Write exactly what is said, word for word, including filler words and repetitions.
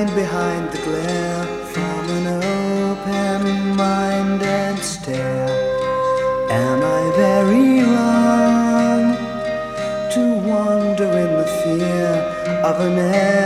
hide behind the glare from an open-minded stare? Am I very wrong to wander in the fear of an